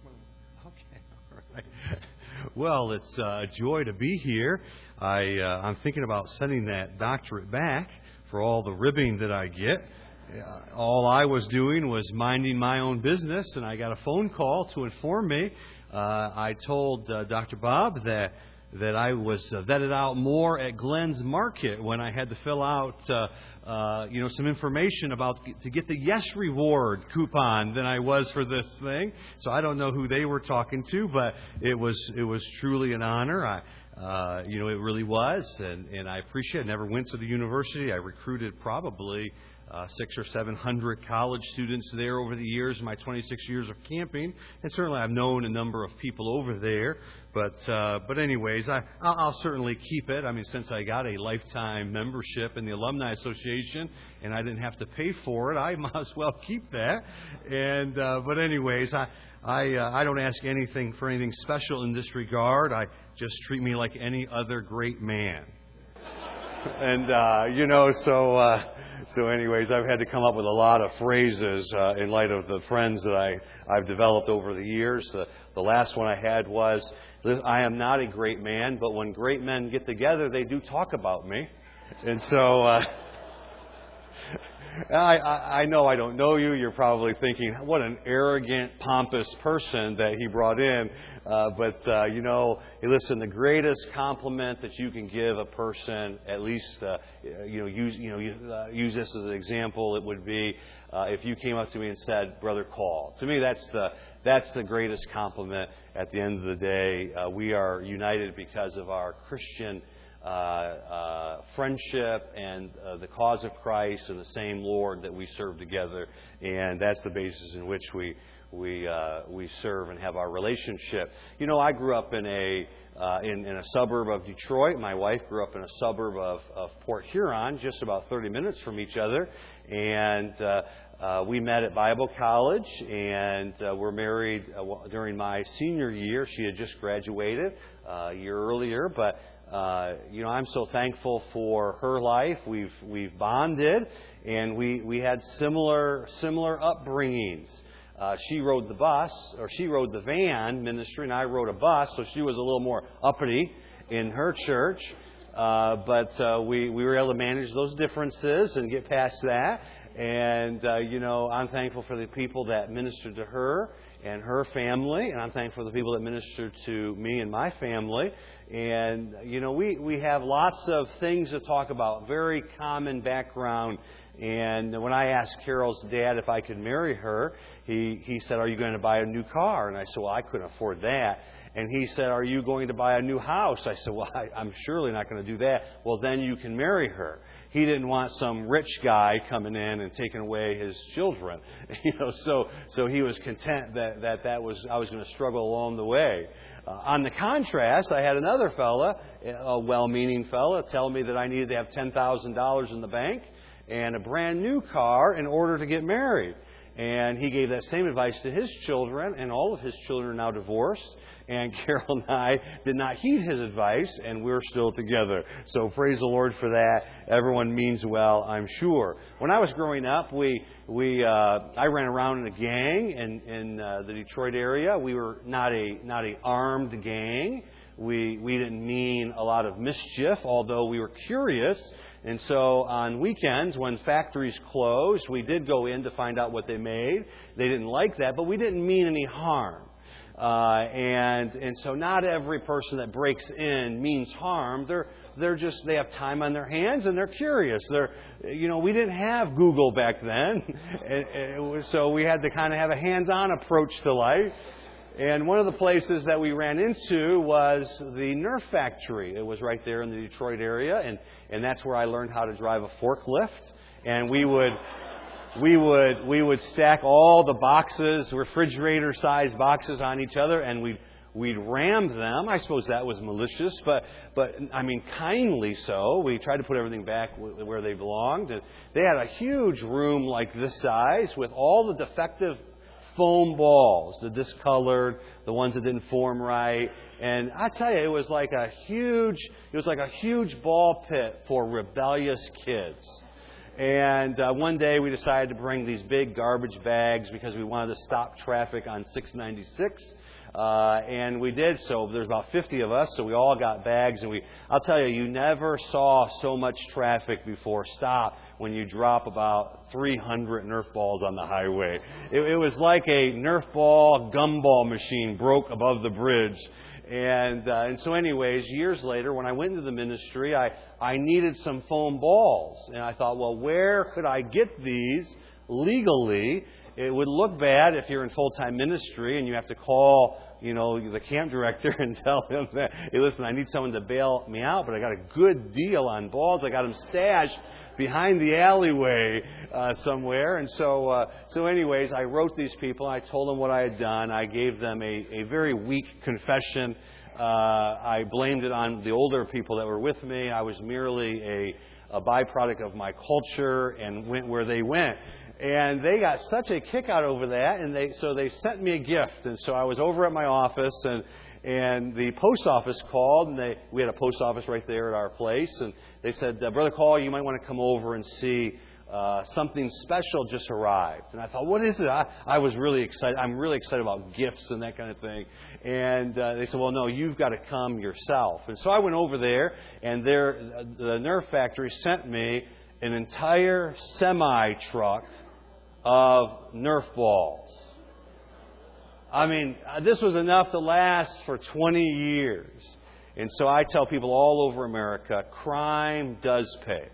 Okay, all right. Well, it's a joy to be here. I'm thinking about sending that doctorate back for all the ribbing that I get. All I was doing was minding my own business, and I got a phone call to inform me. I told Dr. Bob that I was vetted out more at Glenn's Market when I had to fill out some information about to get the Yes Reward coupon than I was for this thing. So I don't know who they were talking to, but it was truly an honor. It really was, and I appreciate it. I never went to the university. I recruited probably 600 or 700 college students there over the years, my 26 years of camping, and certainly I've known a number of people over there. But anyways, I'll certainly keep it. I mean, since I got a lifetime membership in the Alumni Association and I didn't have to pay for it, I might as well keep that. And but anyways, I don't ask anything for anything special in this regard. I just treat me like any other great man. And So anyways, I've had to come up with a lot of phrases in light of the friends that I've developed over the years. The last one I had was, I am not a great man, but when great men get together, they do talk about me. And so I know I don't know you. You're probably thinking, what an arrogant, pompous person that he brought in. Hey, listen, the greatest compliment that you can give a person, at least, use this as an example, it would be if you came up to me and said, Brother Call. To me, that's the greatest compliment. At the end of the day, we are united because of our Christian friendship and the cause of Christ and the same Lord that we serve together, and that's the basis in which we serve and have our relationship. I grew up in a suburb of Detroit. My wife grew up in a suburb of Port Huron, just about 30 minutes from each other, and we met at Bible college, and were married during my senior year. She had just graduated a year earlier, but I'm so thankful for her life. We've bonded, and we had similar upbringings. She rode the van ministry, and I rode a bus, so she was a little more uppity in her church. But we were able to manage those differences and get past that. And I'm thankful for the people that ministered to her and her family, and I'm thankful for the people that ministered to me and my family. And we have lots of things to talk about, very common background. And when I asked Carol's dad if I could marry her, he said, "Are you going to buy a new car?" And I said, "Well, I couldn't afford that." And he said, "Are you going to buy a new house?" I said, "Well, I'm surely not going to do that." "Well, then you can marry her." He didn't want some rich guy coming in and taking away his children, So he was content that I was going to struggle along the way. On the contrast, I had another fella, a well-meaning fella, tell me that I needed to have $10,000 in the bank and a brand new car in order to get married. And he gave that same advice to his children, and all of his children are now divorced. And Carol and I did not heed his advice, and we're still together. So praise the Lord for that. Everyone means well, I'm sure. When I was growing up, I ran around in a gang in the Detroit area. We were not a armed gang. We didn't mean a lot of mischief, although we were curious. And so on weekends, when factories closed, we did go in to find out what they made. They didn't like that, but we didn't mean any harm. And so not every person that breaks in means harm. They have time on their hands and they're curious. We didn't have Google back then, so we had to kind of have a hands-on approach to life. And one of the places that we ran into was the Nerf factory. It was right there in the Detroit area, and that's where I learned how to drive a forklift. And we would stack all the boxes, refrigerator-sized boxes, on each other, and we'd ram them. I suppose that was malicious, but I mean kindly so. We tried to put everything back where they belonged. And they had a huge room like this size with all the defective foam balls, the discolored, the ones that didn't form right. And I tell you, it was like a huge ball pit for rebellious kids. And one day we decided to bring these big garbage bags because we wanted to stop traffic on 696. And we did so. There's about 50 of us, so we all got bags. And I'll tell you, you never saw so much traffic before stop when you drop about 300 Nerf balls on the highway. It was like a Nerf ball gumball machine broke above the bridge. And so anyways, years later, when I went into the ministry, I needed some foam balls. And I thought, well, where could I get these legally? It would look bad if you're in full-time ministry and you have to call, the camp director and tell him that, hey, listen, I need someone to bail me out, but I got a good deal on balls. I got them stashed behind the alleyway somewhere. And so anyways, I wrote these people. I told them what I had done. I gave them a very weak confession. I blamed it on the older people that were with me. I was merely a byproduct of my culture and went where they went. And they got such a kick out over that, and so they sent me a gift. And so I was over at my office, and the post office called, and we had a post office right there at our place, and they said, Brother Call, you might want to come over and see something special just arrived. And I thought, what is it? I was really excited. I'm really excited about gifts and that kind of thing. And they said, well, no, you've got to come yourself. And so I went over there, and the Nerf factory sent me an entire semi-truck of Nerf balls. I mean, this was enough to last for 20 years. And so I tell people all over America, crime does pay.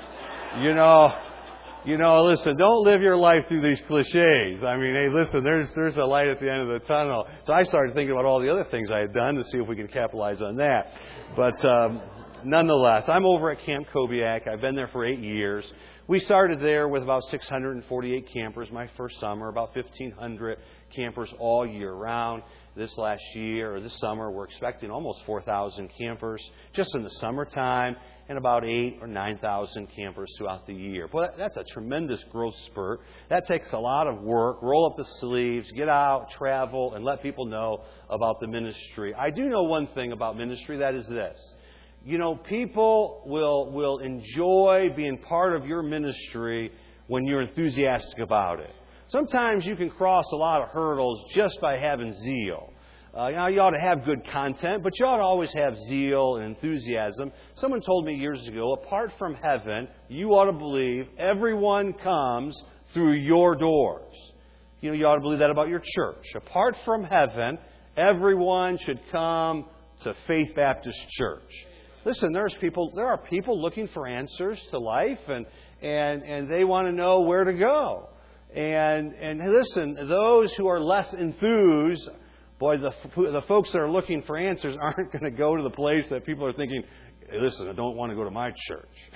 Listen, don't live your life through these cliches. I mean, hey, listen, there's a light at the end of the tunnel. So I started thinking about all the other things I had done to see if we could capitalize on that. But nonetheless, I'm over at Camp Kobiak. I've been there for 8 years. We started there with about 648 campers my first summer, about 1,500 campers all year round. This summer, we're expecting almost 4,000 campers just in the summertime, and about 8,000 or 9,000 campers throughout the year. Well, that's a tremendous growth spurt. That takes a lot of work. Roll up the sleeves, get out, travel, and let people know about the ministry. I do know one thing about ministry, that is this. People will enjoy being part of your ministry when you're enthusiastic about it. Sometimes you can cross a lot of hurdles just by having zeal. You ought to have good content, but you ought to always have zeal and enthusiasm. Someone told me years ago, apart from heaven, you ought to believe everyone comes through your doors. You ought to believe that about your church. Apart from heaven, everyone should come to Faith Baptist Church. Listen, there are people looking for answers to life, and they want to know where to go. And listen, those who are less enthused, boy, the folks that are looking for answers aren't going to go to the place that people are thinking, hey, listen, I don't want to go to my church.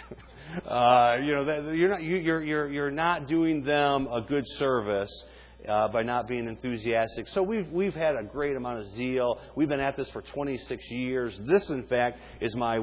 You're not doing them a good service by not being enthusiastic. So we've had a great amount of zeal. We've been at this for 26 years. This, in fact, is my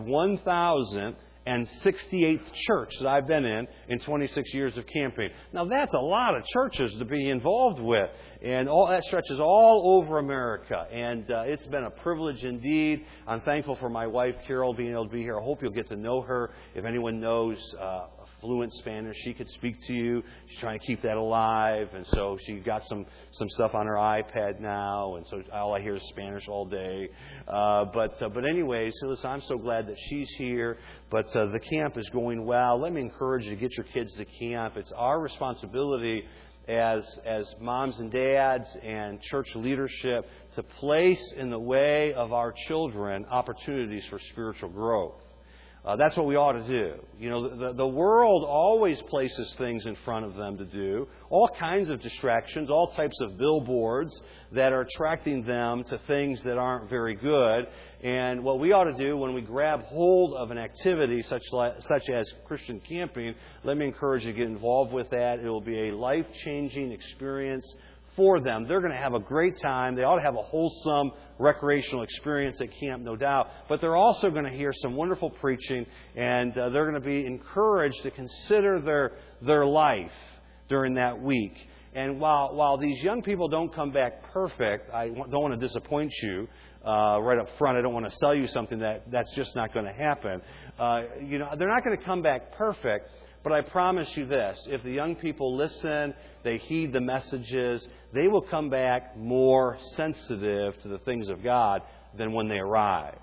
1,068th church that I've been in 26 years of camping. Now, that's a lot of churches to be involved with. And all that stretches all over America. And it's been a privilege indeed. I'm thankful for my wife, Carol, being able to be here. I hope you'll get to know her. If anyone knows fluent Spanish, she could speak to you. She's trying to keep that alive. And so she got some stuff on her iPad now. And so all I hear is Spanish all day. But anyways, so listen, I'm so glad that she's here. But the camp is going well. Let me encourage you to get your kids to camp. It's our responsibility as moms and dads and church leadership to place in the way of our children opportunities for spiritual growth. That's what we ought to do. The world always places things in front of them to do, all kinds of distractions, all types of billboards that are attracting them to things that aren't very good. And what we ought to do when we grab hold of an activity such as Christian camping, let me encourage you to get involved with that. It will be a life-changing experience for them. They're going to have a great time. They ought to have a wholesome recreational experience at camp, no doubt. But they're also going to hear some wonderful preaching, and they're going to be encouraged to consider their life during that week. And while these young people don't come back perfect, I don't want to disappoint you right up front. I don't want to sell you something that's just not going to happen. They're not going to come back perfect. But I promise you this, if the young people listen, they heed the messages, they will come back more sensitive to the things of God than when they arrived.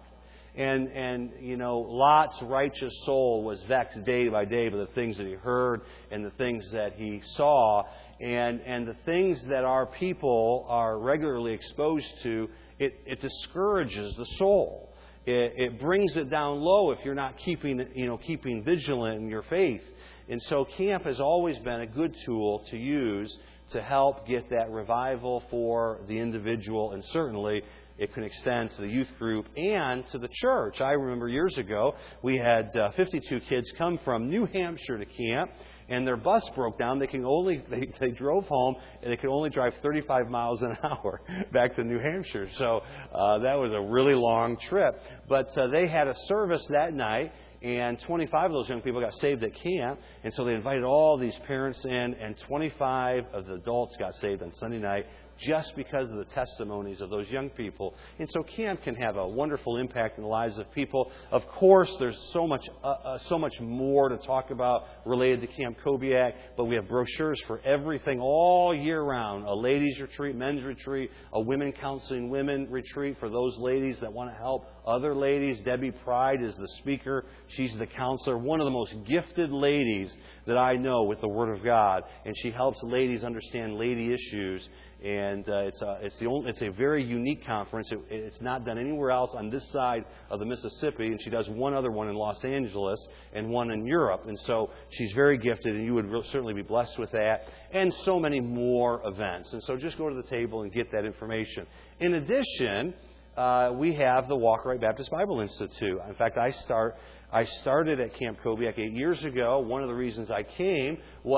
And Lot's righteous soul was vexed day by day by the things that he heard and the things that he saw. And the things that our people are regularly exposed to, it discourages the soul. It brings it down low if you're not keeping vigilant in your faith. And so camp has always been a good tool to use to help get that revival for the individual, and certainly it can extend to the youth group and to the church. I remember years ago, we had 52 kids come from New Hampshire to camp, and their bus broke down. They drove home, and they could only drive 35 miles an hour back to New Hampshire. So that was a really long trip. But they had a service that night, and 25 of those young people got saved at camp. And so they invited all these parents in, and 25 of the adults got saved on Sunday night just because of the testimonies of those young people. And so camp can have a wonderful impact in the lives of people. Of course, there's so much more to talk about related to Camp Kobiak, but we have brochures for everything all year round. A ladies' retreat, men's retreat, a women counseling women retreat for those ladies that want to help other ladies. Debbie Pride is the speaker. She's the counselor. One of the most gifted ladies that I know with the Word of God. And she helps ladies understand lady issues. And it's a very unique conference. It's not done anywhere else on this side of the Mississippi. And she does one other one in Los Angeles and one in Europe. And so she's very gifted, and you would certainly be blessed with that. And so many more events. And so just go to the table and get that information. In addition, we have the Walk Right Baptist Bible Institute. In fact, I started at Camp Kobiak 8 years ago. One of the reasons I came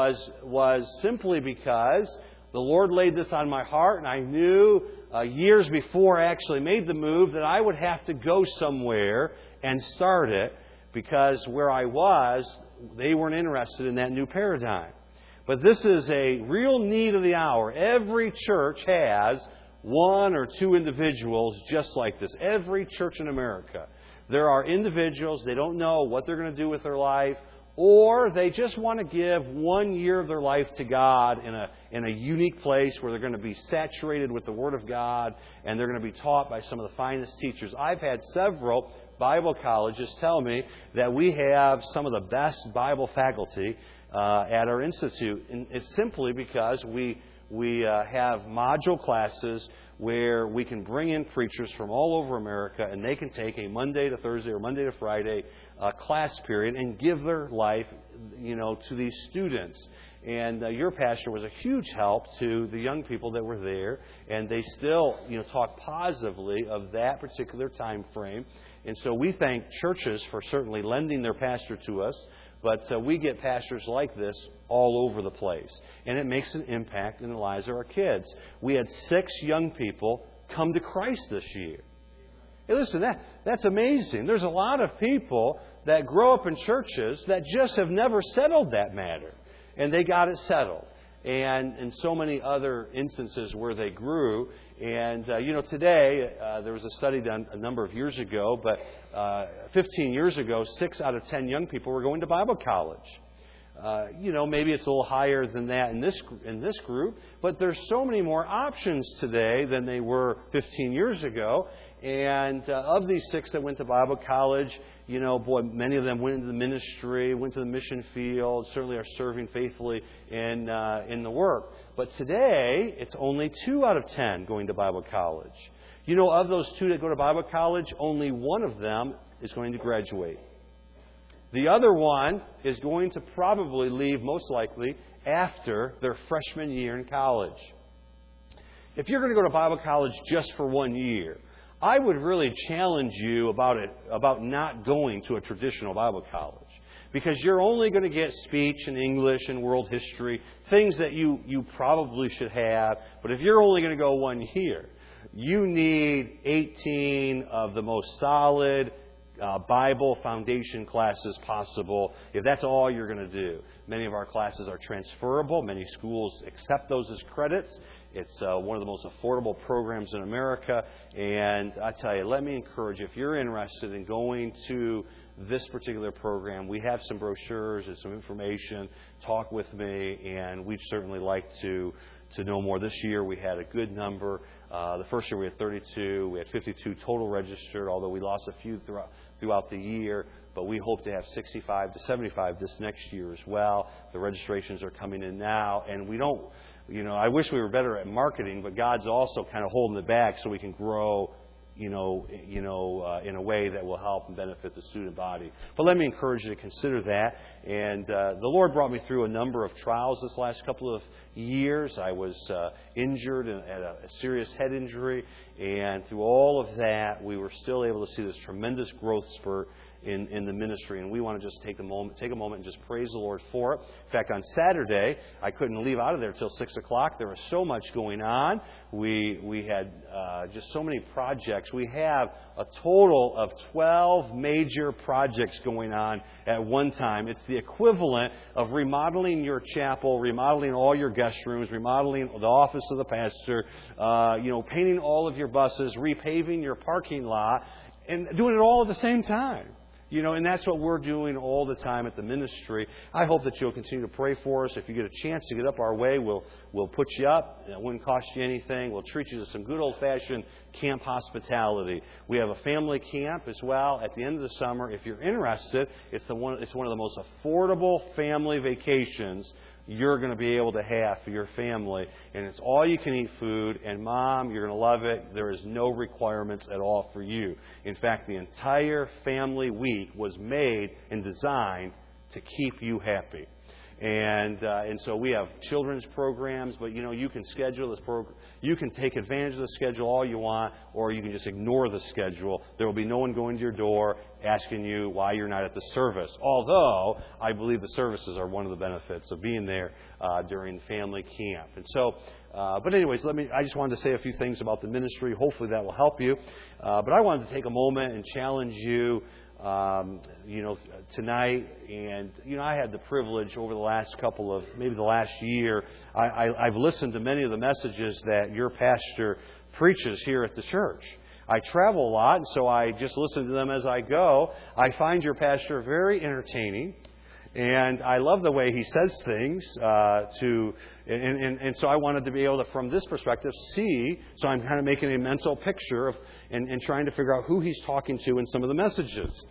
was simply because the Lord laid this on my heart, and I knew years before I actually made the move that I would have to go somewhere and start it, because where I was, they weren't interested in that new paradigm. But this is a real need of the hour. Every church has one or two individuals just like this. Every church in America. There are individuals, they don't know what they're going to do with their life, or they just want to give 1 year of their life to God in a unique place where they're going to be saturated with the Word of God, and they're going to be taught by some of the finest teachers. I've had several Bible colleges tell me that we have some of the best Bible faculty at our institute. And it's simply because we have module classes where we can bring in preachers from all over America, and they can take a Monday to Thursday or Monday to Friday class period and give their life, to these students. And your pastor was a huge help to the young people that were there, and they still, talk positively of that particular time frame. And so we thank churches for certainly lending their pastor to us. But we get pastors like this all over the place. And it makes an impact in the lives of our kids. We had 6 young people come to Christ this year. Hey, listen, that's amazing. There's a lot of people that grow up in churches that just have never settled that matter. And they got it settled. And so many other instances where they grew. And, today, there was a study done a number of years ago, but 15 years ago, 6 out of 10 young people were going to Bible college. Maybe it's a little higher than that in this group, but there's so many more options today than they were 15 years ago. And of these 6 that went to Bible college, many of them went into the ministry, went to the mission field, certainly are serving faithfully in the work. But today, it's only 2 out of 10 going to Bible college. Of those 2 that go to Bible college, only one of them is going to graduate. The other one is going to probably leave, most likely, after their freshman year in college. If you're going to go to Bible college just for 1 year, I would really challenge you about not going to a traditional Bible college. Because you're only going to get speech and English and world history, things that you probably should have. But if you're only going to go 1 year, you need 18 of the most solid, Bible foundation classes possible, if that's all you're going to do. Many of our classes are transferable. Many schools accept those as credits. It's one of the most affordable programs in America. And I tell you, let me encourage you, if you're interested in going to this particular program, we have some brochures and some information. Talk with me, and we'd certainly like to know more. This year we had a good number. The first year we had 32. We had 52 total registered, although we lost a few throughout the year. But we hope to have 65 to 75 this next year as well. The registrations are coming in now, and we don't, I wish we were better at marketing, but God's also kind of holding it back so we can grow, in a way that will help and benefit the student body. But let me encourage you to consider that. And the Lord brought me through a number of trials this last couple of years. I was injured and had a serious head injury, and through all of that, we were still able to see this tremendous growth spurt in the ministry, and we want to just take a moment and just praise the Lord for it. In fact, on Saturday, I couldn't leave out of there till 6 o'clock. There was so much going on. We had just so many projects. We have a total of 12 major projects going on at one time. It's the equivalent of remodeling your chapel, remodeling all your guest rooms, remodeling the office of the pastor, painting all of your buses, repaving your parking lot, and doing it all at the same time. And that's what we're doing all the time at the ministry. I hope that you'll continue to pray for us. If you get a chance to get up our way, we'll put you up. It wouldn't cost you anything. We'll treat you to some good old-fashioned camp hospitality. We have a family camp as well at the end of the summer. If you're interested, it's one of the most affordable family vacations you're going to be able to have for your family. And it's all-you-can-eat food. And, Mom, you're going to love it. There is no requirements at all for you. In fact, the entire family week was made and designed to keep you happy. And so we have children's programs, but you can schedule this program. You can take advantage of the schedule all you want, or you can just ignore the schedule. There will be no one going to your door asking you why you're not at the service. Although I believe the services are one of the benefits of being there during family camp. And so, but anyways, I just wanted to say a few things about the ministry. Hopefully that will help you. But I wanted to take a moment and challenge you. Tonight, and I had the privilege over the last maybe the last year, I've listened to many of the messages that your pastor preaches here at the church. I travel a lot, and so I just listen to them as I go. I find your pastor very entertaining, and I love the way he says things. And so I wanted to be able to, from this perspective, see. So I'm kind of making a mental picture of and trying to figure out who he's talking to in some of the messages.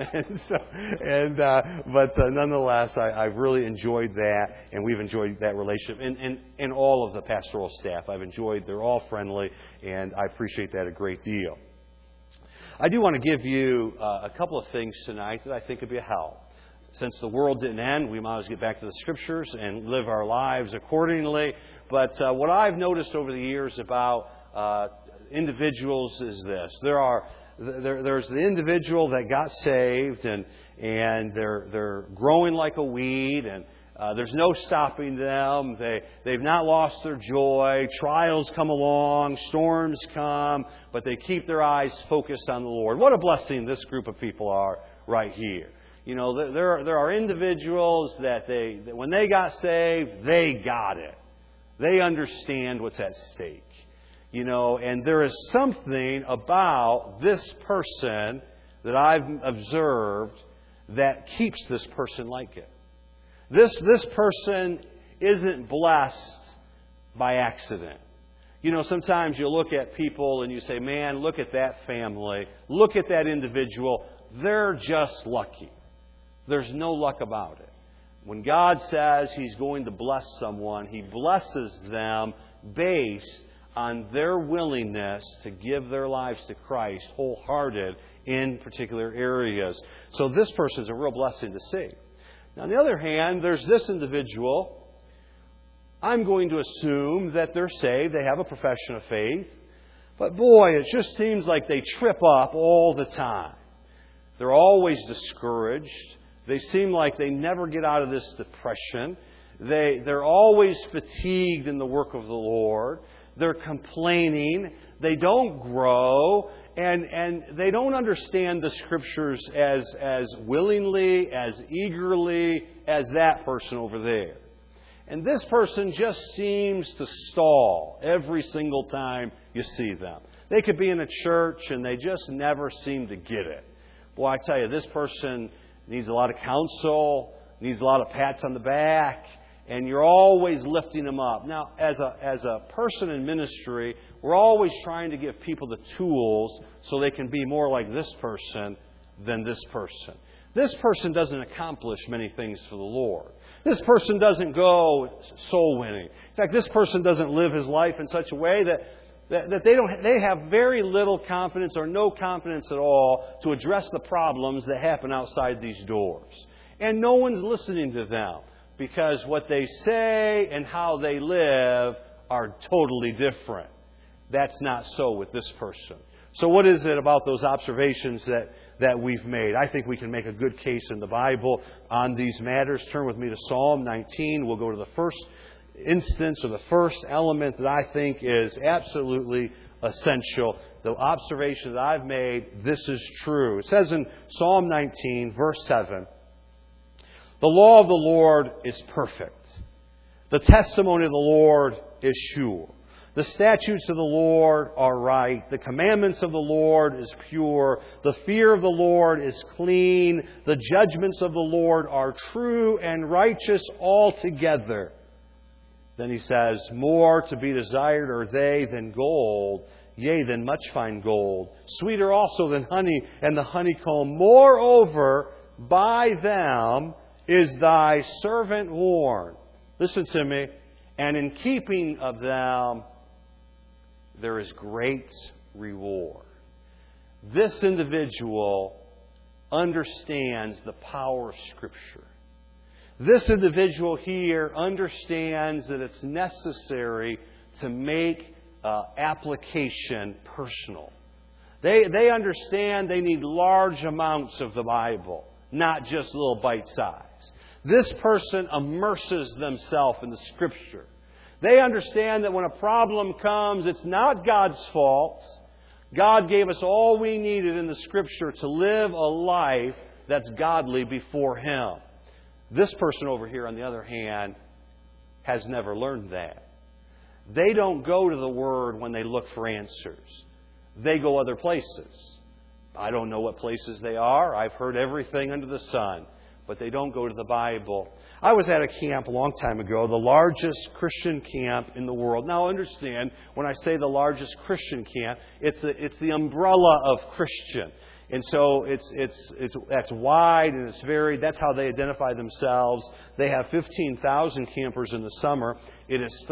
But nonetheless, I've really enjoyed that, and we've enjoyed that relationship. And all of the pastoral staff, they're all friendly, and I appreciate that a great deal. I do want to give you a couple of things tonight that I think would be a help. Since the world didn't end, we might as well get back to the Scriptures and live our lives accordingly. But what I've noticed over the years about individuals is this. There's the individual that got saved, and they're growing like a weed, and there's no stopping them. They've not lost their joy. Trials come along, storms come, but they keep their eyes focused on the Lord. What a blessing this group of people are right here. There are individuals that when they got saved, they got it. They understand what's at stake. And there is something about this person that I've observed that keeps this person like it. This person isn't blessed by accident. Sometimes you look at people and you say, man, look at that family. Look at that individual. They're just lucky. There's no luck about it. When God says He's going to bless someone, He blesses them based on their willingness to give their lives to Christ wholehearted in particular areas. So this person's a real blessing to see. Now, on the other hand, there's this individual. I'm going to assume that they're saved. They have a profession of faith. But boy, it just seems like they trip up all the time. They're always discouraged. They seem like they never get out of this depression. They're always fatigued in the work of the Lord. They're complaining. They don't grow. And they don't understand the Scriptures as willingly, as eagerly as that person over there. And this person just seems to stall every single time you see them. They could be in a church and they just never seem to get it. Boy, I tell you, this person needs a lot of counsel, needs a lot of pats on the back, and you're always lifting them up. Now, as a person in ministry, we're always trying to give people the tools so they can be more like this person than this person. This person doesn't accomplish many things for the Lord. This person doesn't go soul winning. In fact, this person doesn't live his life in such a way that they have very little confidence or no confidence at all to address the problems that happen outside these doors. And no one's listening to them because what they say and how they live are totally different. That's not so with this person. So what is it about those observations that we've made? I think we can make a good case in the Bible on these matters. Turn with me to Psalm 19. We'll go to the first instance or the first element that I think is absolutely essential. The observation that I've made, this is true. It says in Psalm 19, verse 7, "The law of the Lord is perfect. The testimony of the Lord is sure. The statutes of the Lord are right. The commandments of the Lord is pure. The fear of the Lord is clean. The judgments of the Lord are true and righteous altogether." Then he says, "More to be desired are they than gold, yea, than much fine gold. Sweeter also than honey and the honeycomb. Moreover, by them is thy servant warned." Listen to me. "And in keeping of them, there is great reward." This individual understands the power of Scripture. This individual here understands that it's necessary to make application personal. They understand they need large amounts of the Bible, not just little bite size. This person immerses themselves in the Scripture. They understand that when a problem comes, it's not God's fault. God gave us all we needed in the Scripture to live a life that's godly before Him. This person over here, on the other hand, has never learned that. They don't go to the Word when they look for answers. They go other places. I don't know what places they are. I've heard everything under the sun. But they don't go to the Bible. I was at a camp a long time ago, the largest Christian camp in the world. Now understand, when I say the largest Christian camp, it's the umbrella of Christian. And so that's wide and it's varied. That's how they identify themselves. They have 15,000 campers in the summer. It is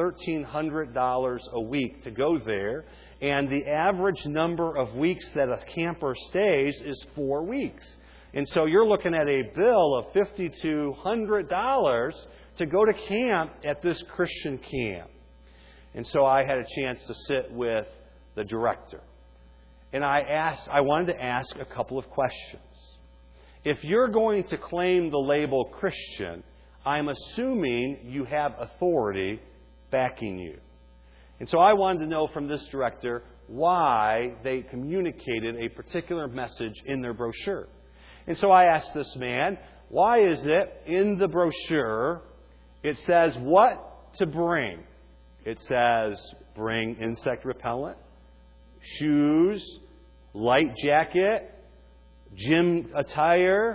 $1,300 a week to go there. And the average number of weeks that a camper stays is 4 weeks. And so you're looking at a bill of $5,200 to go to camp at this Christian camp. And so I had a chance to sit with the director. And I wanted to ask a couple of questions. If you're going to claim the label Christian, I'm assuming you have authority backing you. And so I wanted to know from this director why they communicated a particular message in their brochure. And so I asked this man, why is it in the brochure it says what to bring? It says bring insect repellent, shoes, light jacket, gym attire,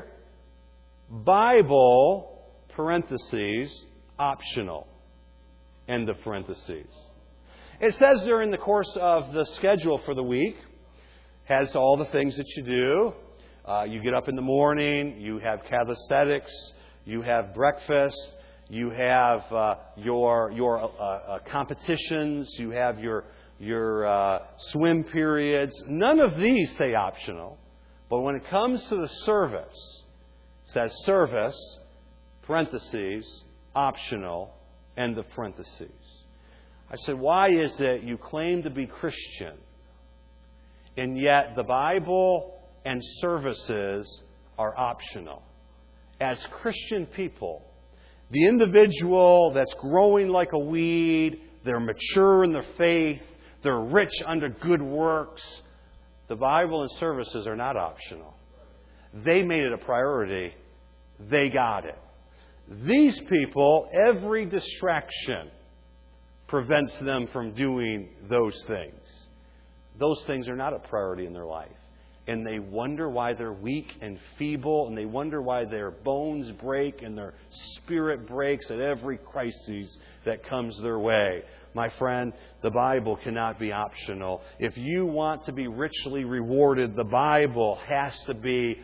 Bible, parentheses, optional, end of parentheses. It says during the course of the schedule for the week, has all the things that you do. You get up in the morning, you have calisthenics, you have breakfast, you have your competitions, you have your swim periods. None of these say optional. But when it comes to the service, it says service, parentheses, optional, end of parentheses. I said, why is it you claim to be Christian, and yet the Bible and services are optional? As Christian people, the individual that's growing like a weed, they're mature in their faith, they're rich unto good works. The Bible and services are not optional. They made it a priority. They got it. These people, every distraction prevents them from doing those things. Those things are not a priority in their life. And they wonder why they're weak and feeble, and they wonder why their bones break and their spirit breaks at every crisis that comes their way. My friend, the Bible cannot be optional. If you want to be richly rewarded, the Bible has to be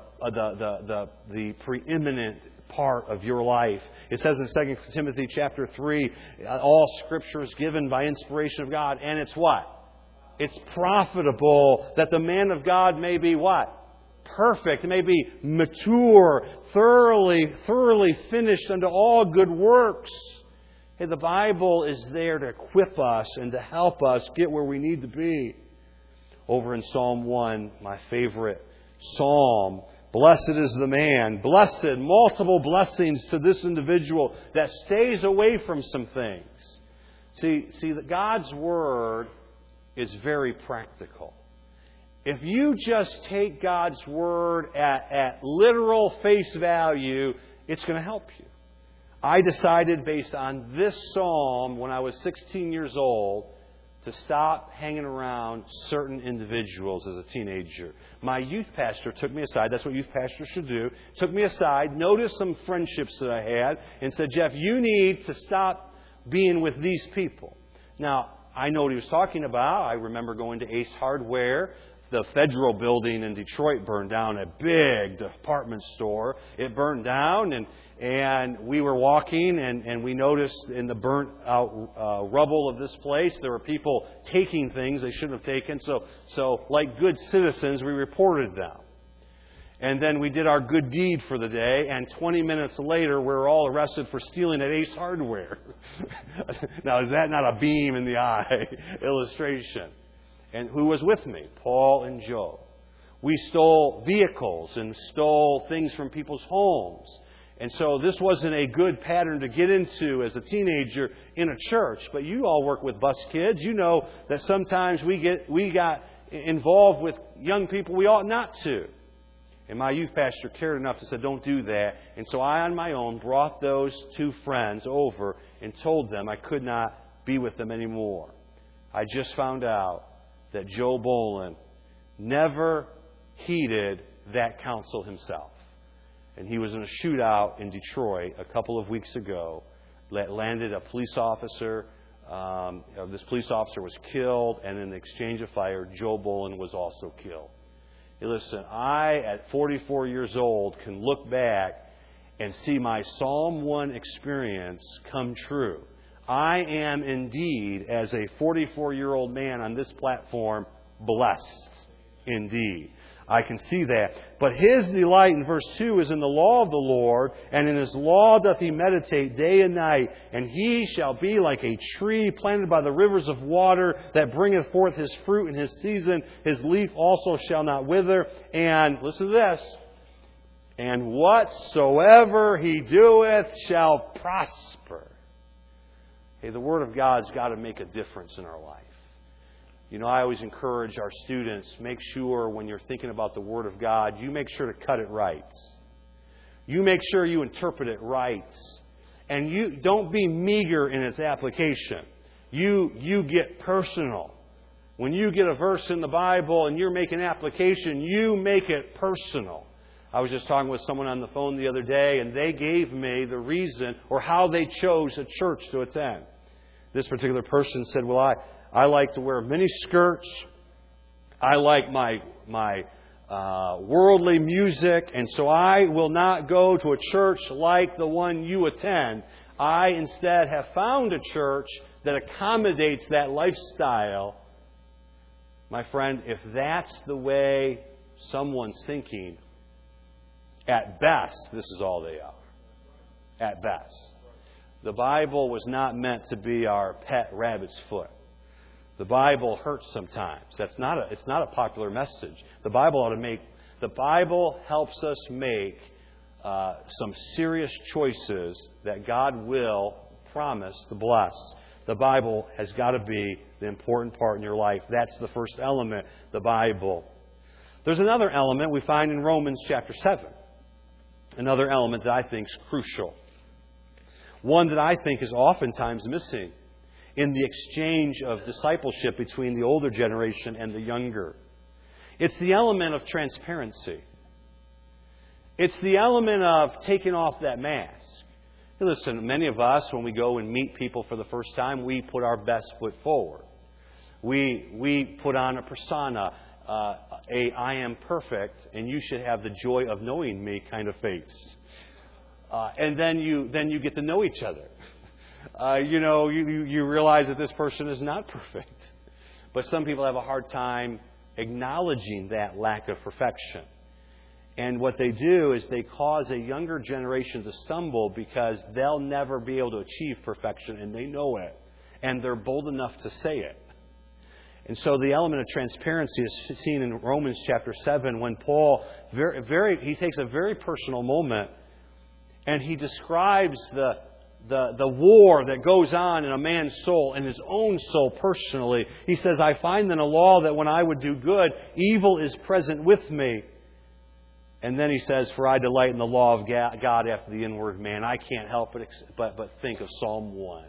the preeminent part of your life. It says in 2 Timothy chapter 3, all Scripture is given by inspiration of God, and it's what? It's profitable that the man of God may be what? Perfect, may be mature, thoroughly finished unto all good works. Hey, the Bible is there to equip us and to help us get where we need to be. Over in Psalm 1, my favorite psalm, blessed is the man, blessed, multiple blessings to this individual that stays away from some things. See, that God's Word is very practical. If you just take God's Word at literal face value, it's going to help you. I decided based on this psalm when I was 16 years old to stop hanging around certain individuals as a teenager. My youth pastor took me aside. That's what youth pastors should do. Took me aside, noticed some friendships that I had, and said, Jeff, you need to stop being with these people. Now, I know what he was talking about. I remember going to Ace Hardware. The Federal building in Detroit burned down, a big department store. It burned down, and we were walking, and we noticed in the burnt out rubble of this place, there were people taking things they shouldn't have taken. So like good citizens, we reported them. And then we did our good deed for the day, and 20 minutes later, we were all arrested for stealing at Ace Hardware. Now, is that not a beam in the eye illustration? And who was with me? Paul and Joe. We stole vehicles and stole things from people's homes. And so this wasn't a good pattern to get into as a teenager in a church. But you all work with bus kids. You know that sometimes we got involved with young people we ought not to. And my youth pastor cared enough to say, don't do that. And so I, on my own, brought those two friends over and told them I could not be with them anymore. I just found out that Joe Bolin never heeded that counsel himself. And he was in a shootout in Detroit a couple of weeks ago that landed a police officer. This police officer was killed, and in the exchange of fire, Joe Bolin was also killed. Hey, listen, I, at 44 years old, can look back and see my Psalm 1 experience come true. I am indeed, as a 44-year-old man on this platform, blessed indeed. I can see that. But his delight in verse 2 is in the law of the Lord, and in his law doth he meditate day and night. And he shall be like a tree planted by the rivers of water, that bringeth forth his fruit in his season. His leaf also shall not wither. And, listen to this, and whatsoever he doeth shall prosper. Hey, the Word of God's got to make a difference in our life. You know, I always encourage our students, make sure when you're thinking about the Word of God, you make sure to cut it right. You make sure you interpret it right. And you don't be meager in its application. You get personal. When you get a verse in the Bible and you're making application, you make it personal. I was just talking with someone on the phone the other day, and they gave me the reason or how they chose a church to attend. This particular person said, well, I like to wear mini skirts. I like my worldly music, and so I will not go to a church like the one you attend. I instead have found a church that accommodates that lifestyle. My friend, if that's the way someone's thinking, at best, this is all they are. At best. The Bible was not meant to be our pet rabbit's foot. The Bible hurts sometimes. It's not a popular message. The Bible helps us make some serious choices that God will promise to bless. The Bible has got to be the important part in your life. That's the first element, the Bible. There's another element we find in Romans chapter 7. Another element that I think is crucial. One that I think is oftentimes missing in the exchange of discipleship between the older generation and the younger. It's the element of transparency. It's the element of taking off that mask. Listen, many of us, when we go and meet people for the first time, we put our best foot forward. We put on a persona, I am perfect, and you should have the joy of knowing me kind of face. And then you get to know each other. You realize that this person is not perfect. But some people have a hard time acknowledging that lack of perfection. And what they do is they cause a younger generation to stumble because they'll never be able to achieve perfection, and they know it. And they're bold enough to say it. And so the element of transparency is seen in Romans chapter 7 when Paul, he takes a very personal moment and he describes the war that goes on in a man's soul, in his own soul personally. He says, I find in a law that when I would do good, evil is present with me. And then he says, for I delight in the law of God after the inward man. I can't help but think of Psalm 1.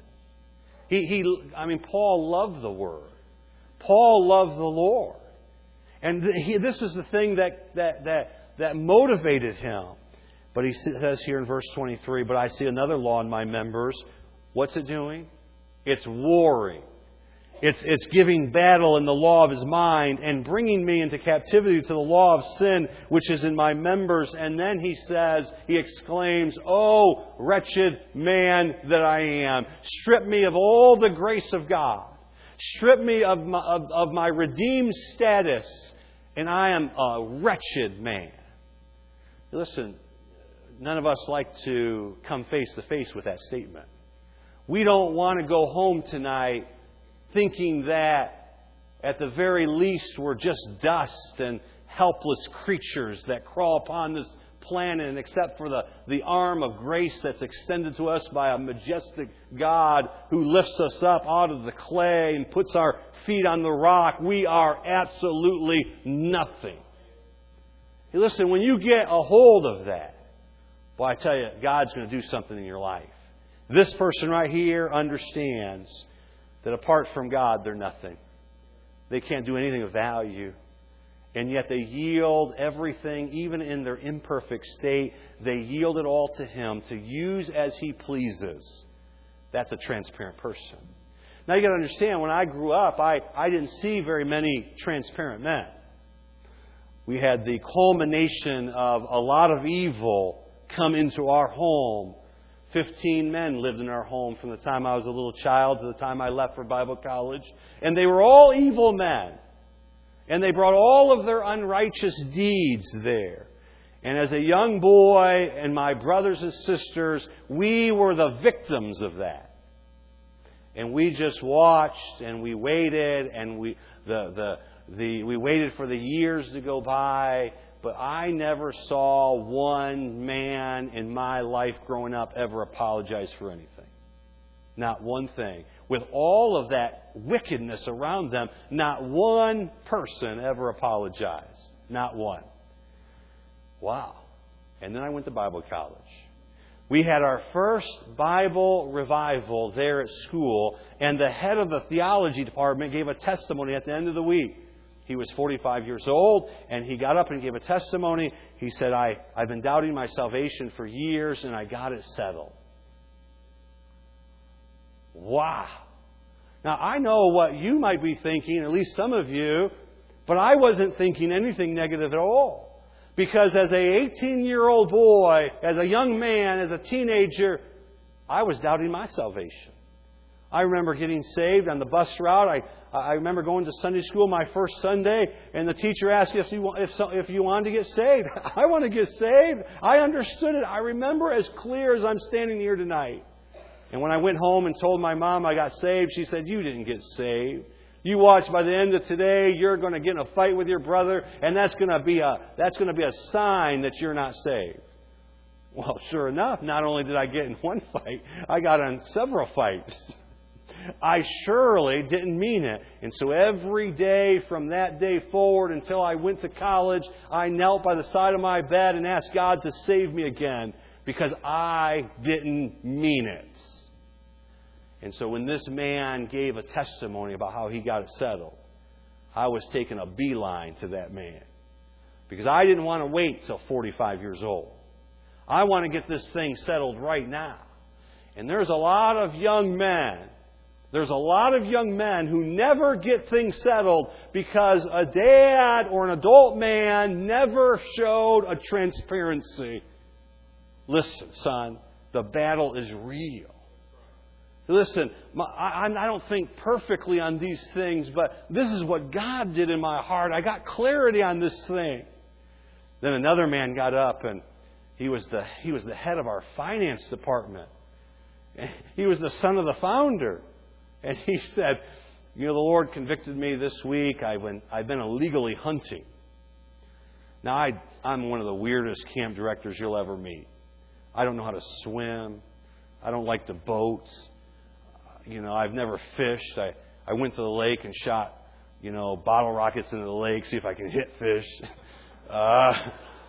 Paul loved the Word. Paul loved the Lord. And this is the thing that motivated him. But he says here in verse 23, but I see another law in my members. What's it doing? It's warring. It's giving battle in the law of his mind and bringing me into captivity to the law of sin which is in my members. And then he exclaims, oh, wretched man that I am. Strip me of all the grace of God. Strip me of my redeemed status, and I am a wretched man. Listen, none of us like to come face to face with that statement. We don't want to go home tonight thinking that at the very least we're just dust and helpless creatures that crawl upon this planet, and except for the arm of grace that's extended to us by a majestic God who lifts us up out of the clay and puts our feet on the rock, we are absolutely nothing. Hey, listen, when you get a hold of that, well, I tell you, God's going to do something in your life. This person right here understands that apart from God, they're nothing. They can't do anything of value. And yet they yield everything, even in their imperfect state. They yield it all to Him to use as He pleases. That's a transparent person. Now you got to understand, when I grew up, I didn't see very many transparent men. We had the culmination of a lot of evil come into our home. 15 men lived in our home from the time I was a little child to the time I left for Bible college. And they were all evil men. And they brought all of their unrighteous deeds there. And as a young boy and my brothers and sisters, we were the victims of that. And we just watched and we waited and we waited for the years to go by. But I never saw one man in my life growing up ever apologize for anything. Not one thing. With all of that wickedness around them, not one person ever apologized. Not one. Wow. And then I went to Bible college. We had our first Bible revival there at school, and the head of the theology department gave a testimony at the end of the week. He was 45 years old, and he got up and gave a testimony. He said, I've been doubting my salvation for years, and I got it settled. Wow. Now, I know what you might be thinking, at least some of you, but I wasn't thinking anything negative at all. Because as a 18-year-old boy, as a young man, as a teenager, I was doubting my salvation. I remember getting saved on the bus route. I remember going to Sunday school my first Sunday, and the teacher asked if you wanted to get saved. I want to get saved. I understood it. I remember as clear as I'm standing here tonight. And when I went home and told my mom I got saved, she said, "You didn't get saved. You watch, by the end of today, you're going to get in a fight with your brother, and that's going to be a sign that you're not saved." Well, sure enough, not only did I get in one fight, I got in several fights. I surely didn't mean it. And so every day from that day forward until I went to college, I knelt by the side of my bed and asked God to save me again because I didn't mean it. And so when this man gave a testimony about how he got it settled, I was taking a beeline to that man. Because I didn't want to wait till 45 years old. I want to get this thing settled right now. And there's a lot of young men. There's a lot of young men who never get things settled because a dad or an adult man never showed a transparency. Listen, son, the battle is real. Listen, I don't think perfectly on these things, but this is what God did in my heart. I got clarity on this thing. Then another man got up, and he was the head of our finance department. He was the son of the founder. And he said, the Lord convicted me this week. I've been illegally hunting. Now, I'm one of the weirdest camp directors you'll ever meet. I don't know how to swim. I don't like to boat. I've never fished. I went to the lake and shot, bottle rockets into the lake, see if I can hit fish. I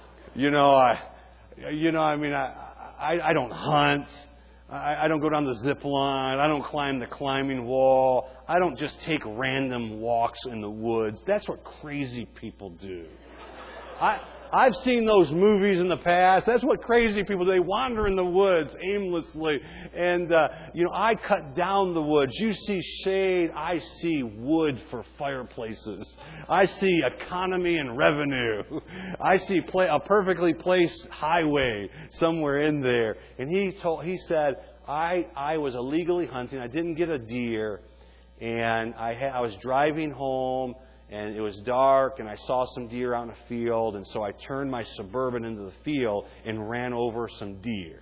don't hunt. I don't go down the zip line. I don't climb the climbing wall. I don't just take random walks in the woods. That's what crazy people do. I've seen those movies in the past. That's what crazy people do. They wander in the woods aimlessly. And, I cut down the woods. You see shade. I see wood for fireplaces. I see economy and revenue. I see a perfectly placed highway somewhere in there. And he said, I was illegally hunting. I didn't get a deer. And I was driving home. And it was dark, and I saw some deer out in a field, and so I turned my Suburban into the field and ran over some deer.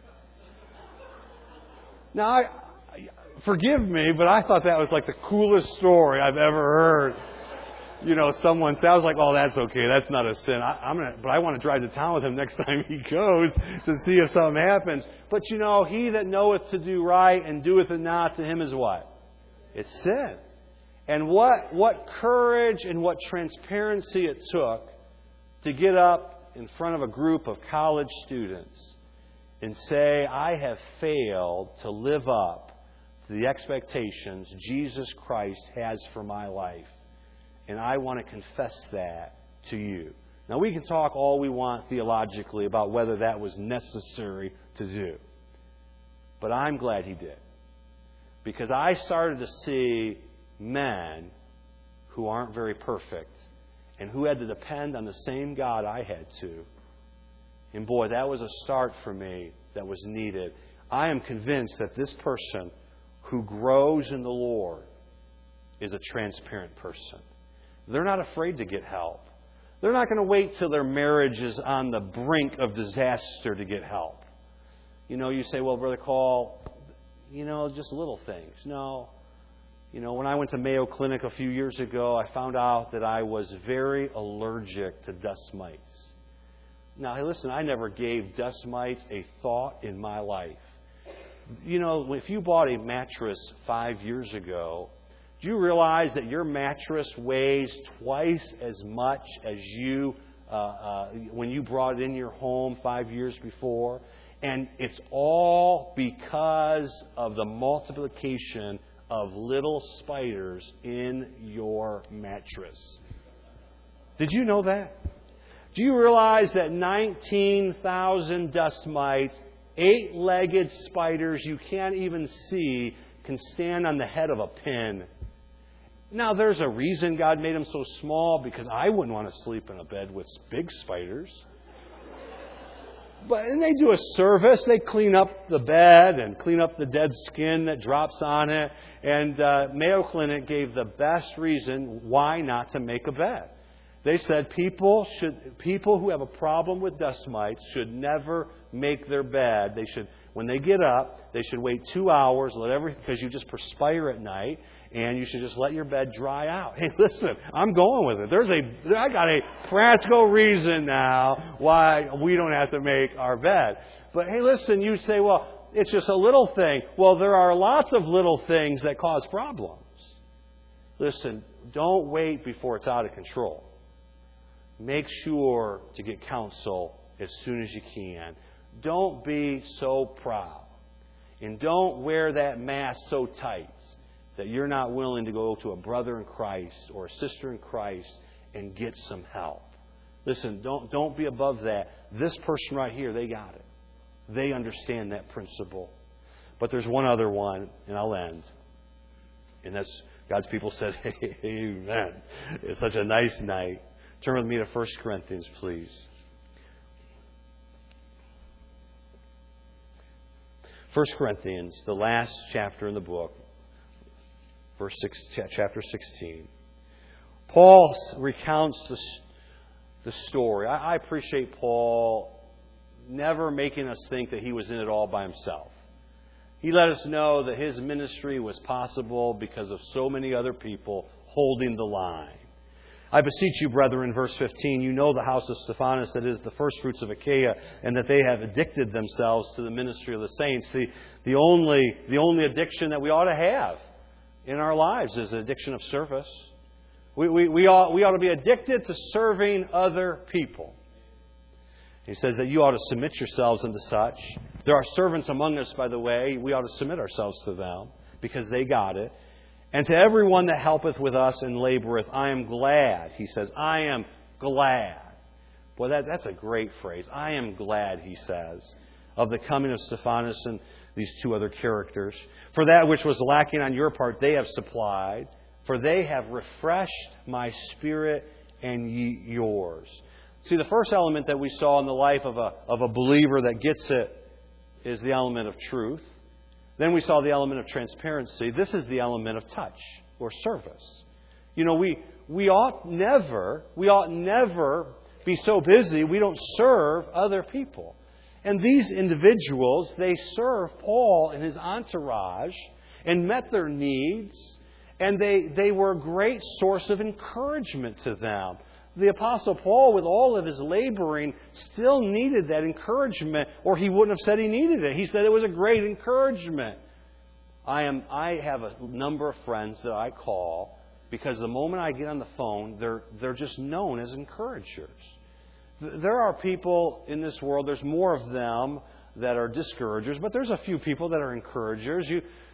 Now, forgive me, but I thought that was like the coolest story I've ever heard. Someone say, I was like, oh, that's okay, that's not a sin. But I want to drive to town with him next time he goes to see if something happens. But he that knoweth to do right and doeth it not, to him is what? It's sin. And what courage and what transparency it took to get up in front of a group of college students and say, I have failed to live up to the expectations Jesus Christ has for my life. And I want to confess that to you. Now, we can talk all we want theologically about whether that was necessary to do. But I'm glad he did. Because I started to see men who aren't very perfect and who had to depend on the same God I had to. And boy, that was a start for me that was needed. I am convinced that this person who grows in the Lord is a transparent person. They're not afraid to get help. They're not going to wait till their marriage is on the brink of disaster to get help. You say, well, Brother Call, just little things. No. When I went to Mayo Clinic a few years ago, I found out that I was very allergic to dust mites. Now, hey, listen, I never gave dust mites a thought in my life. If you bought a mattress 5 years ago, do you realize that your mattress weighs twice as much as when you brought it in your home 5 years before? And it's all because of the multiplication of little spiders in your mattress. Did you know that? Do you realize that 19,000 dust mites, 8-legged spiders you can't even see, can stand on the head of a pin? Now, there's a reason God made them so small, because I wouldn't want to sleep in a bed with big spiders. And they do a service. They clean up the bed and clean up the dead skin that drops on it. And Mayo Clinic gave the best reason why not to make a bed. They said people who have a problem with dust mites should never make their bed. When they get up, they should wait 2 hours, because you just perspire at night, and you should just let your bed dry out. Hey, listen, I'm going with it. I got a practical reason now why we don't have to make our bed. But hey, listen, you say, well, it's just a little thing. Well, there are lots of little things that cause problems. Listen, don't wait before it's out of control. Make sure to get counsel as soon as you can. Don't be so proud. And don't wear that mask so tight that you're not willing to go to a brother in Christ or a sister in Christ and get some help. Listen, don't be above that. This person right here, they got it. They understand that principle. But there's one other one, and I'll end. And that's God's people said, amen. It's such a nice night. Turn with me to 1 Corinthians, please. 1 Corinthians, the last chapter in the book, chapter 16. Paul recounts the story. I appreciate Paul never making us think that he was in it all by himself. He let us know that his ministry was possible because of so many other people holding the line. I beseech you, brethren, verse 15, you know the house of Stephanas, that is the first fruits of Achaia, and that they have addicted themselves to the ministry of the saints. The only addiction that we ought to have in our lives is an addiction of service. We ought to be addicted to serving other people. He says that you ought to submit yourselves unto such. There are servants among us, by the way. We ought to submit ourselves to them because they got it. And to everyone that helpeth with us and laboreth, I am glad. He says, I am glad. Boy, that's a great phrase. I am glad, he says, of the coming of Stephanas and these two other characters. For that which was lacking on your part, they have supplied. For they have refreshed my spirit and yours. See, the first element that we saw in the life of a believer that gets it is the element of truth. Then we saw the element of transparency. This is the element of touch or service. You know, we ought never be so busy we don't serve other people. And these individuals, they served Paul and his entourage and met their needs, and they were a great source of encouragement to them. The Apostle Paul, with all of his laboring, still needed that encouragement, or he wouldn't have said he needed it. He said it was a great encouragement. I have a number of friends that I call because the moment I get on the phone, they're just known as encouragers. There are people in this world, there's more of them that are discouragers, but there's a few people that are encouragers.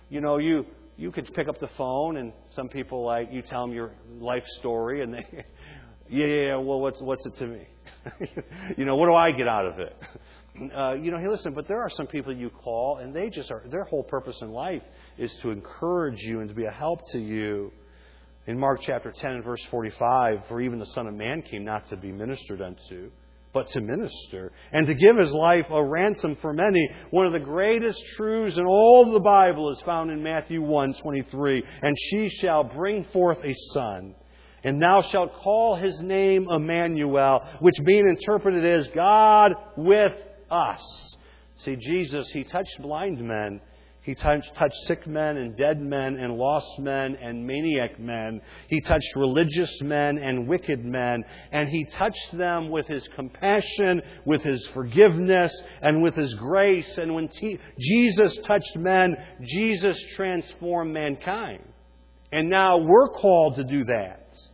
You could pick up the phone, and some people you tell them your life story, and they... Yeah. Well, what's it to me? What do I get out of it? Hey, listen. But there are some people you call, and they just are. Their whole purpose in life is to encourage you and to be a help to you. In Mark chapter 10 and verse 45, for even the Son of Man came not to be ministered unto, but to minister, and to give His life a ransom for many. One of the greatest truths in all the Bible is found in Matthew 1:23. And she shall bring forth a son. And thou shalt call his name Emmanuel, which being interpreted is God with us. See, Jesus, He touched blind men. He touched sick men and dead men and lost men and maniac men. He touched religious men and wicked men. And He touched them with His compassion, with His forgiveness, and with His grace. And when Jesus touched men, Jesus transformed mankind. And now we're called to do that.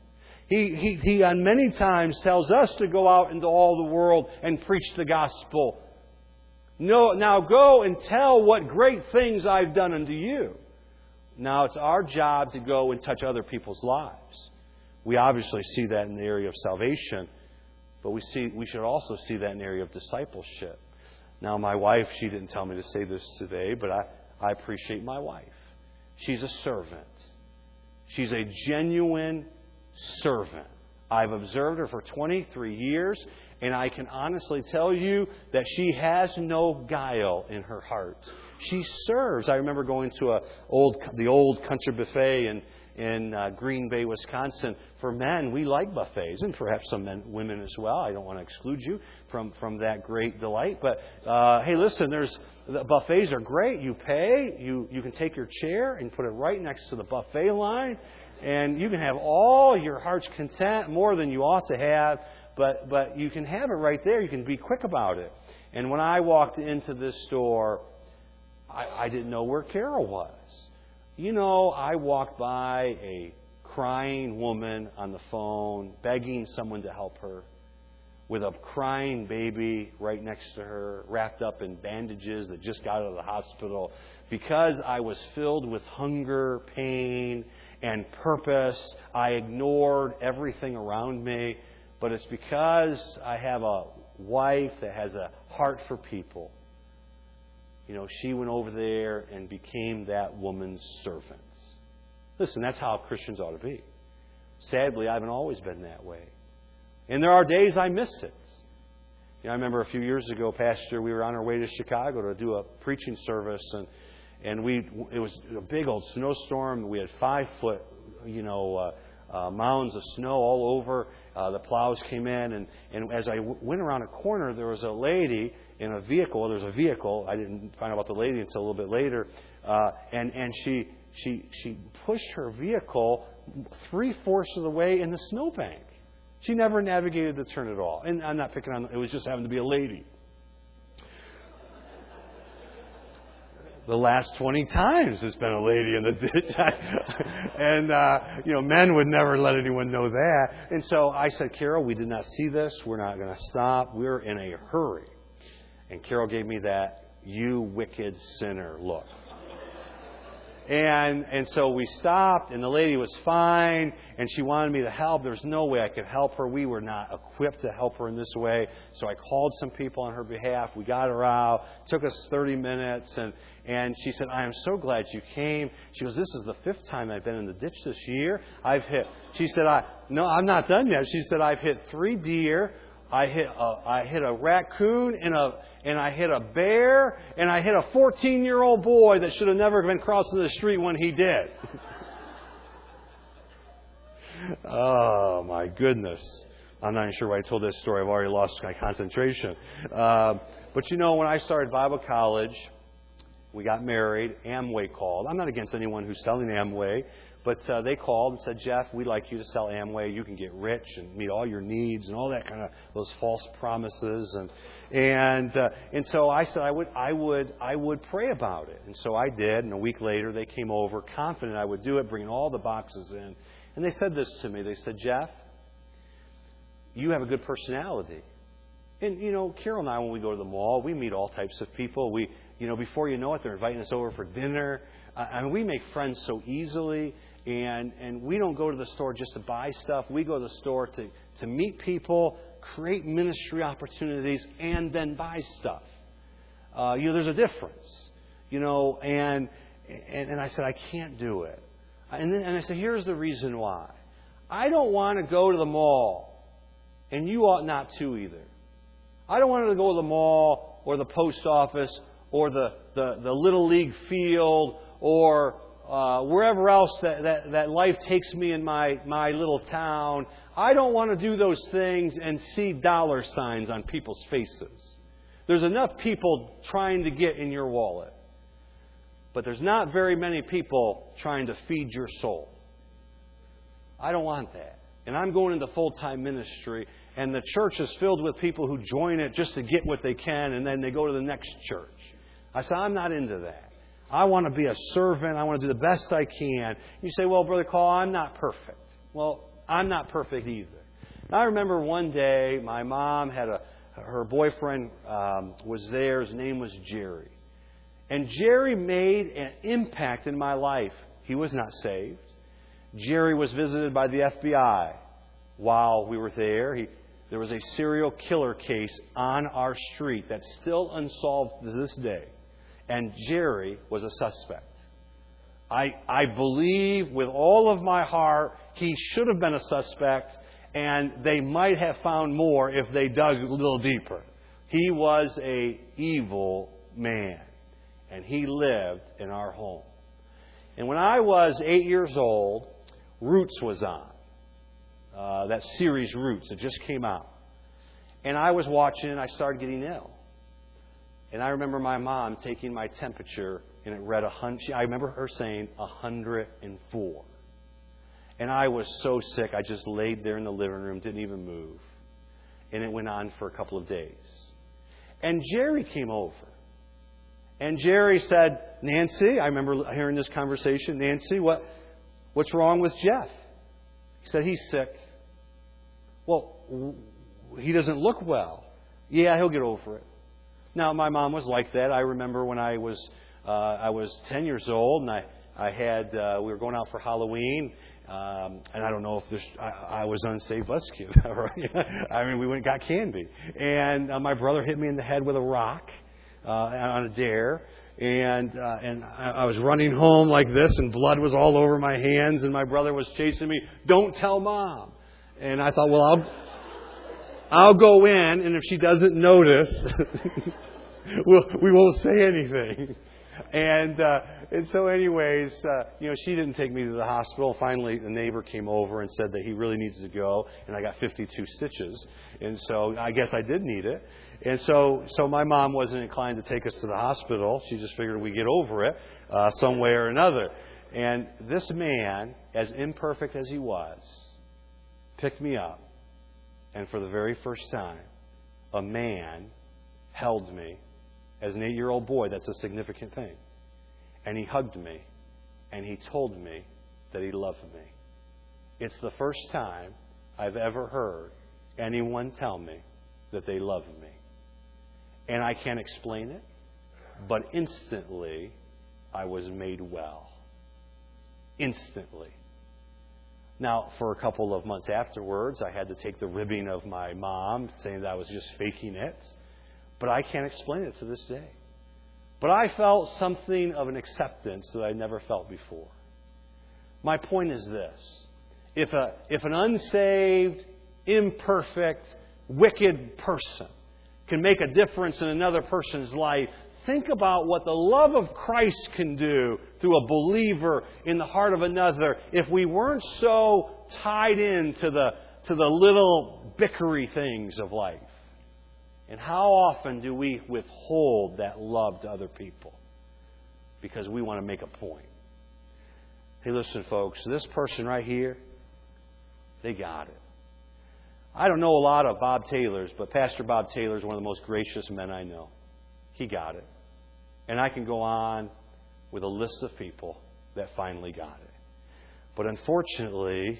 He on many times tells us to go out into all the world and preach the gospel. No, now go and tell what great things I've done unto you. Now it's our job to go and touch other people's lives. We obviously see that in the area of salvation, but we should also see that in the area of discipleship. Now my wife, she didn't tell me to say this today, but I appreciate my wife. She's a servant. She's a genuine servant. I've observed her for 23 years, and I can honestly tell you that she has no guile in her heart. She serves. I remember going to the old country buffet in Green Bay, Wisconsin. For men, we like buffets, and perhaps some women as well. I don't want to exclude you from that great delight. But hey, listen, the buffets are great. You pay. You can take your chair and put it right next to the buffet line. And you can have all your heart's content, more than you ought to have, but you can have it right there. You can be quick about it. And when I walked into this store, I didn't know where Carol was. I walked by a crying woman on the phone, begging someone to help her, with a crying baby right next to her, wrapped up in bandages that just got out of the hospital, because I was filled with hunger, pain, and purpose. I ignored everything around me, but it's because I have a wife that has a heart for people. She went over there and became that woman's servant. Listen, that's how Christians ought to be. Sadly, I haven't always been that way. And there are days I miss it. I remember a few years ago, Pastor, we were on our way to Chicago to do a preaching service, and it was a big old snowstorm. We had 5-foot, mounds of snow all over. The plows came in, and as I went around a corner, there was a lady in a vehicle. There's a vehicle. I didn't find out about the lady until a little bit later, and she pushed her vehicle 3/4 of the way in the snowbank. She never navigated the turn at all. And I'm not picking on, it was just happened to be a lady. The last 20 times it's been a lady in the ditch. And, men would never let anyone know that. And so I said, Carol, we did not see this. We're not going to stop. We're in a hurry. And Carol gave me that, you wicked sinner look. And so we stopped, and the lady was fine, and she wanted me to help. There's no way I could help her. We were not equipped to help her in this way. So I called some people on her behalf. We got her out. It took us 30 minutes, and she said, I am so glad you came. She goes, this is the 5th time I've been in the ditch this year. She said, no, I'm not done yet. She said, I've hit 3 deer. I hit a raccoon and I hit a bear, and I hit a 14-year-old boy that should have never been crossing the street when he did. Oh, my goodness. I'm not even sure why I told this story. I've already lost my concentration. But when I started Bible college, we got married. Amway called. I'm not against anyone who's selling Amway, but they called and said, Jeff, we'd like you to sell Amway. You can get rich and meet all your needs and all that kind of those false promises. And so I said I would pray about it. And so I did. And a week later, they came over, confident I would do it, bringing all the boxes in. And they said this to me. They said, Jeff, you have a good personality. And, Carol and I, when we go to the mall, we meet all types of people. Before you know it, they're inviting us over for dinner. We make friends so easily. And we don't go to the store just to buy stuff. We go to the store to meet people, create ministry opportunities, and then buy stuff. There's a difference. And I said, I can't do it. And I said, here's the reason why. I don't want to go to the mall, and you ought not to either. I don't want to go to the mall or the post office or the Little League field or wherever else that life takes me in my little town. I don't want to do those things and see dollar signs on people's faces. There's enough people trying to get in your wallet. But there's not very many people trying to feed your soul. I don't want that. And I'm going into full-time ministry, and the church is filled with people who join it just to get what they can, and then they go to the next church. I said, I'm not into that. I want to be a servant. I want to do the best I can. You say, well, Brother Call, I'm not perfect. Well, I'm not perfect either. And I remember one day my mom had her boyfriend was there. His name was Jerry. And Jerry made an impact in my life. He was not saved. Jerry was visited by the FBI while we were there. There was a serial killer case on our street that's still unsolved to this day. And Jerry was a suspect. I believe with all of my heart he should have been a suspect, and they might have found more if they dug a little deeper. He was an evil man, and he lived in our home. And when I was 8 years old, Roots was on. That series Roots, it just came out. And I was watching and I started getting ill. And I remember my mom taking my temperature, and it read 100. I remember her saying 104. And I was so sick, I just laid there in the living room, didn't even move. And it went on for a couple of days. And Jerry came over. And Jerry said, Nancy, I remember hearing this conversation, Nancy, what's wrong with Jeff? He said, he's sick. Well, he doesnent look well. Yeah, he'll get over it. Now, my mom was like that. I remember when I was 10 years old, and we were going out for Halloween, and I don't know if I was unsaved bus kid. I mean, we went and got candy, and my brother hit me in the head with a rock on a dare, and I was running home like this, and blood was all over my hands, and my brother was chasing me. Don't tell Mom. And I thought, well, I'll go in, and if she doesn't notice, we won't say anything. And so anyways, she didn't take me to the hospital. Finally, the neighbor came over and said that he really needs to go, and I got 52 stitches. And so I guess I did need it. And so my mom wasn't inclined to take us to the hospital. She just figured we'd get over it some way or another. And this man, as imperfect as he was, picked me up. And for the very first time, a man held me. As an 8-year-old boy, that's a significant thing. And he hugged me. And he told me that he loved me. It's the first time I've ever heard anyone tell me that they love me. And I can't explain it, but instantly I was made well. Instantly. Now, for a couple of months afterwards, I had to take the ribbing of my mom, saying that I was just faking it. But I can't explain it to this day. But I felt something of an acceptance that I never felt before. My point is this. If an unsaved, imperfect, wicked person can make a difference in another person's life, think about what the love of Christ can do through a believer in the heart of another if we weren't so tied into the little bickery things of life. And how often do we withhold that love to other people because we want to make a point? Hey, listen, folks, this person right here, they got it. I don't know a lot of Bob Taylors, but Pastor Bob Taylor is one of the most gracious men I know. He got it. And I can go on with a list of people that finally got it. But unfortunately,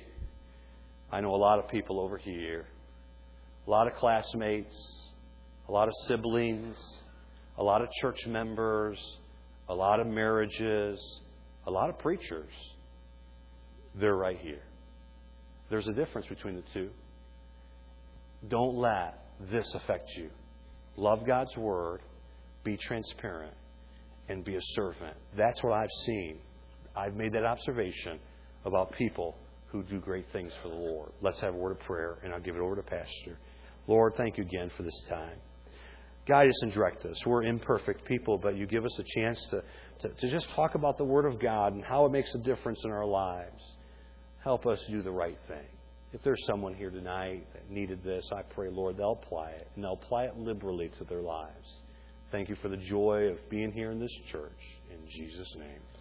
I know a lot of people over here, a lot of classmates, a lot of siblings, a lot of church members, a lot of marriages, a lot of preachers. They're right here. There's a difference between the two. Don't let this affect you. Love God's Word, be transparent, and be a servant. That's what I've seen. I've made that observation about people who do great things for the Lord. Let's have a word of prayer, and I'll give it over to Pastor. Lord, thank you again for this time. Guide us and direct us. We're imperfect people, but you give us a chance to just talk about the Word of God and how it makes a difference in our lives. Help us do the right thing. If there's someone here tonight that needed this, I pray, Lord, they'll apply it, and they'll apply it liberally to their lives. Thank you for the joy of being here in this church. In Jesus' name.